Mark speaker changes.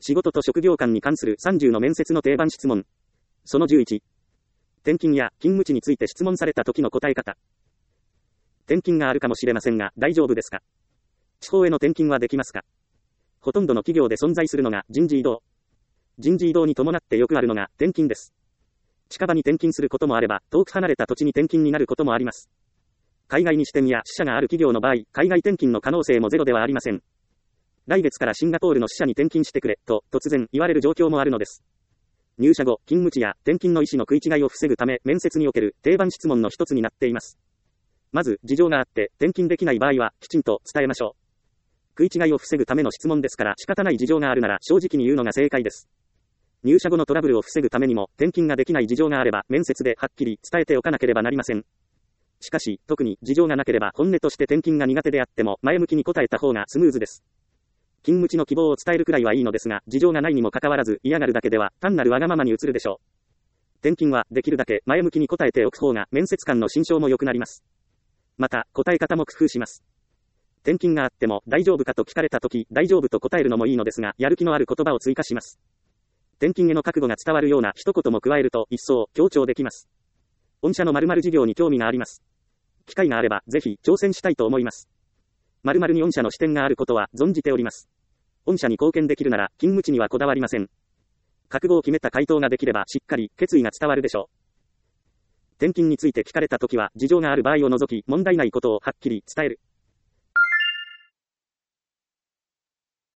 Speaker 1: 仕事と職業観に関する30の面接の定番質問。その11。転勤や勤務地について質問された時の答え方。転勤があるかもしれませんが、大丈夫ですか？地方への転勤はできますか？ほとんどの企業で存在するのが人事異動。人事異動に伴ってよくあるのが転勤です。近場に転勤することもあれば、遠く離れた土地に転勤になることもあります。海外に支店や支社がある企業の場合、海外転勤の可能性もゼロではありません。来月からシンガポールの支社に転勤してくれ、と突然言われる状況もあるのです。入社後、勤務地や転勤の意思の食い違いを防ぐため、面接における定番質問の一つになっています。まず、事情があって転勤できない場合は、きちんと伝えましょう。食い違いを防ぐための質問ですから、仕方ない事情があるなら正直に言うのが正解です。入社後のトラブルを防ぐためにも、転勤ができない事情があれば、面接ではっきり伝えておかなければなりません。しかし、特に事情がなければ本音として転勤が苦手であっても、前向きに答えた方がスムーズです。勤務地の希望を伝えるくらいはいいのですが、事情がないにもかかわらず嫌がるだけでは、単なるわがままに移るでしょう。転勤はできるだけ前向きに答えておく方が、面接官の心象も良くなります。また、答え方も工夫します。転勤があっても大丈夫かと聞かれたとき、大丈夫と答えるのもいいのですが、やる気のある言葉を追加します。転勤への覚悟が伝わるような一言も加えると一層強調できます。御社の〇〇事業に興味があります。機会があればぜひ挑戦したいと思います。〇〇に御社の視点があることは存じております。御社に貢献できるなら勤務地にはこだわりません。覚悟を決めた回答ができればしっかり決意が伝わるでしょう。転勤について聞かれたときは事情がある場合を除き問題ないことをはっきり伝える。